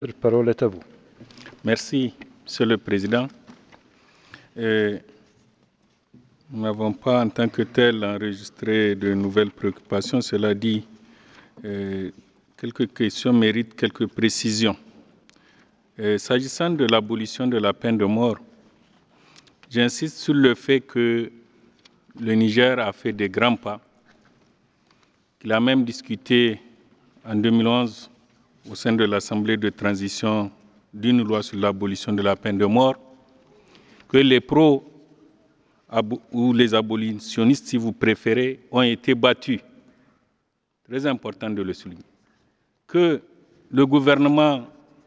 La parole est à vous. Merci, Monsieur le Président. Nous n'avons pas en tant que tel enregistré de nouvelles préoccupations. Cela dit, quelques questions méritent quelques précisions. S'agissant de l'abolition de la peine de mort, j'insiste sur le fait que le Niger a fait des grands pas. Il a même discuté en 2011 au sein de l'Assemblée de transition d'une loi sur l'abolition de la peine de mort, que les pros ou les abolitionnistes, si vous préférez, ont été battus. Très important de le souligner. Que le gouvernement,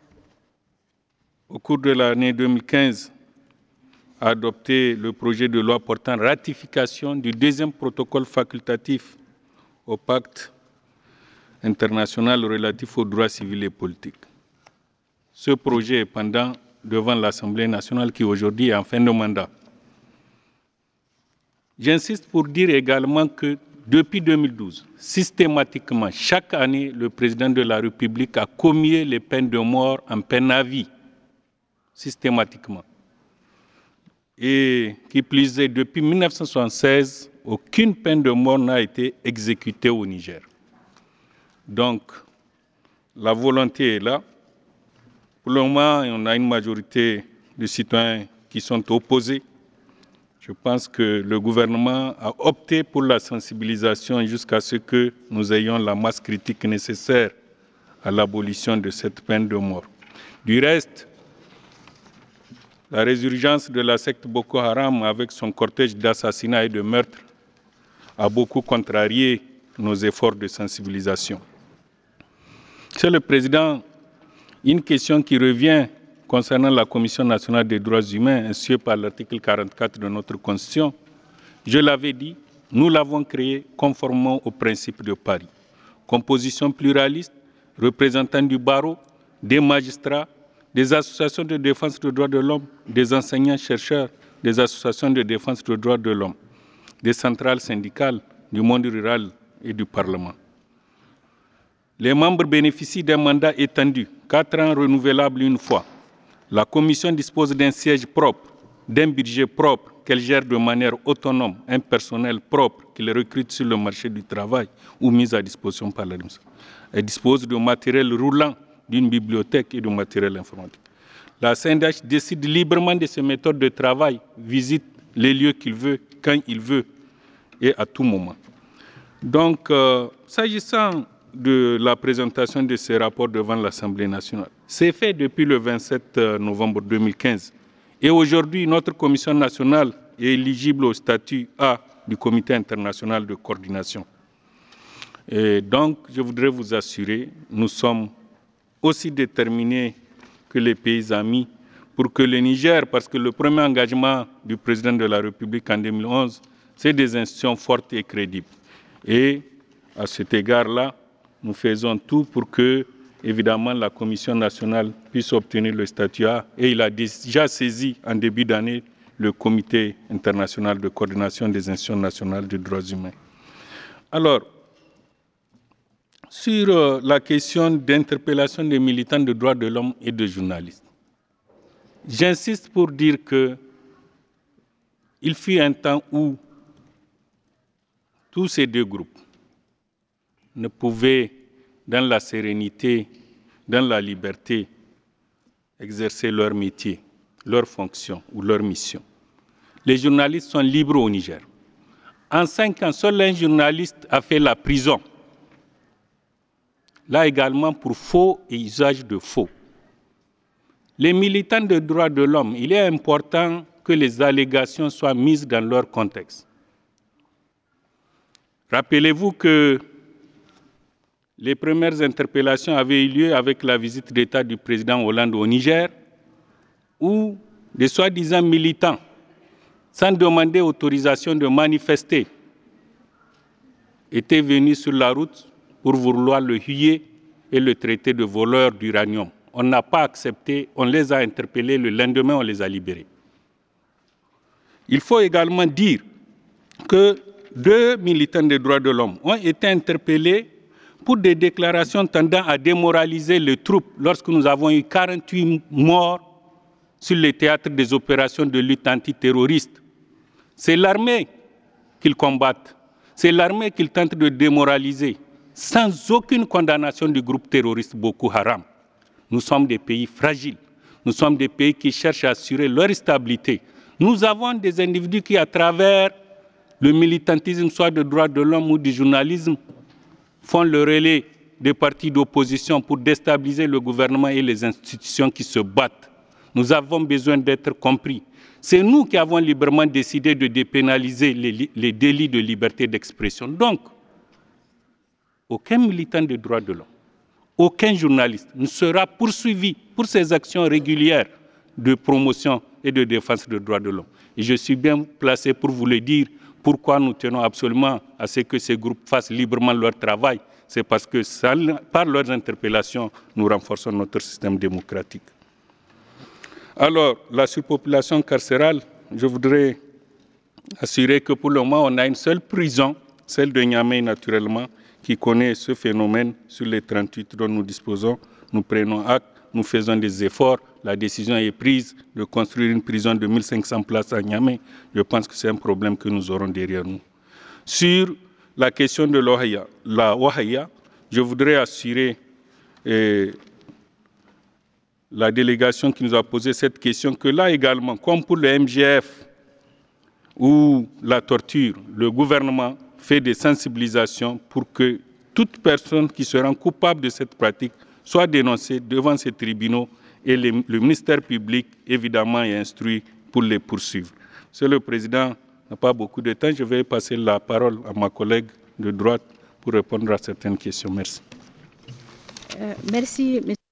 au cours de l'année 2015, a adopté le projet de loi portant ratification du deuxième protocole facultatif au pacte international relatif aux droits civils et politiques. Ce projet est pendant devant l'Assemblée nationale qui aujourd'hui est en fin de mandat. J'insiste pour dire également que depuis 2012, systématiquement, chaque année, le président de la République a commué les peines de mort en peine à vie, systématiquement. Et qui plus est, depuis 1976, aucune peine de mort n'a été exécutée au Niger. Donc, la volonté est là. Pour le moment, on a une majorité de citoyens qui sont opposés. Je pense que le gouvernement a opté pour la sensibilisation jusqu'à ce que nous ayons la masse critique nécessaire à l'abolition de cette peine de mort. Du reste, la résurgence de la secte Boko Haram avec son cortège d'assassinats et de meurtres a beaucoup contrarié nos efforts de sensibilisation. Monsieur le Président, une question qui revient concernant la Commission nationale des droits humains instituée par l'article 44 de notre Constitution. Je l'avais dit, nous l'avons créée conformément aux principes de Paris. Composition pluraliste, représentants du barreau, des magistrats, des associations de défense des droits de l'homme, des enseignants-chercheurs, des associations de défense des droits de l'homme, des centrales syndicales, du monde rural et du Parlement. Les membres bénéficient d'un mandat étendu, 4 ans renouvelables une fois. La Commission dispose d'un siège propre, d'un budget propre qu'elle gère de manière autonome, un personnel propre qu'elle recrute sur le marché du travail ou mis à disposition par l'administration. Elle dispose de matériel roulant, d'une bibliothèque et de matériel informatique. La CNDH décide librement de ses méthodes de travail, visite les lieux qu'il veut, quand il veut et à tout moment. Donc, s'agissant de la présentation de ces rapports devant l'Assemblée nationale, c'est fait depuis le 27 novembre 2015. Et aujourd'hui, notre commission nationale est éligible au statut A du Comité international de coordination. Et donc, je voudrais vous assurer, nous sommes aussi déterminés que les pays amis pour que le Niger, parce que le premier engagement du président de la République en 2011, c'est des institutions fortes et crédibles. Et à cet égard-là, nous faisons tout pour que, évidemment, la Commission nationale puisse obtenir le statut A. Et il a déjà saisi en début d'année le Comité international de coordination des institutions nationales des droits humains. Alors, sur la question d'interpellation des militants de droits de l'homme et de journalistes, j'insiste pour dire qu'il fut un temps où tous ces deux groupes ne pouvaient, dans la sérénité, dans la liberté, exercer leur métier, leur fonction ou leur mission. Les journalistes sont libres au Niger. En 5 ans, seul un journaliste a fait la prison. Là également pour faux et usage de faux. Les militants de droits de l'homme, il est important que les allégations soient mises dans leur contexte. Rappelez-vous que les premières interpellations avaient eu lieu avec la visite d'État du président Hollande au Niger, où des soi-disant militants, sans demander autorisation de manifester, étaient venus sur la route pour vouloir le huer et le traiter de voleur d'uranium. On n'a pas accepté, on les a interpellés, le lendemain on les a libérés. Il faut également dire que 2 militants des droits de l'homme ont été interpellés pour des déclarations tendant à démoraliser les troupes lorsque nous avons eu 48 morts sur les théâtres des opérations de lutte antiterroriste. C'est l'armée qu'ils combattent, c'est l'armée qu'ils tentent de démoraliser, sans aucune condamnation du groupe terroriste Boko Haram. Nous sommes des pays fragiles, nous sommes des pays qui cherchent à assurer leur stabilité. Nous avons des individus qui, à travers le militantisme, soit de droits de l'homme ou du journalisme, font le relais des partis d'opposition pour déstabiliser le gouvernement et les institutions qui se battent. Nous avons besoin d'être compris. C'est nous qui avons librement décidé de dépénaliser les délits de liberté d'expression. Donc, aucun militant des droits de l'homme, aucun journaliste ne sera poursuivi pour ses actions régulières de promotion et de défense des droits de l'homme. Et je suis bien placé pour vous le dire, pourquoi nous tenons absolument à ce que ces groupes fassent librement leur travail. C'est parce que par leurs interpellations, nous renforçons notre système démocratique. Alors, la surpopulation carcérale, je voudrais assurer que pour le moment, on a une seule prison, celle de Niamey naturellement, qui connaît ce phénomène sur les 38 dont nous disposons. Nous prenons acte, nous faisons des efforts. La décision est prise de construire une prison de 1500 places à Niamey. Je pense que c'est un problème que nous aurons derrière nous. Sur la question de la Wahaya, je voudrais assurer la délégation qui nous a posé cette question que là également, comme pour le MGF ou la torture, le gouvernement fait des sensibilisations pour que toute personne qui sera coupable de cette pratique soit dénoncée devant ces tribunaux et le ministère public, évidemment, est instruit pour les poursuivre. Monsieur le Président n'a pas beaucoup de temps. Je vais passer la parole à ma collègue de droite pour répondre à certaines questions. Merci. Merci, M.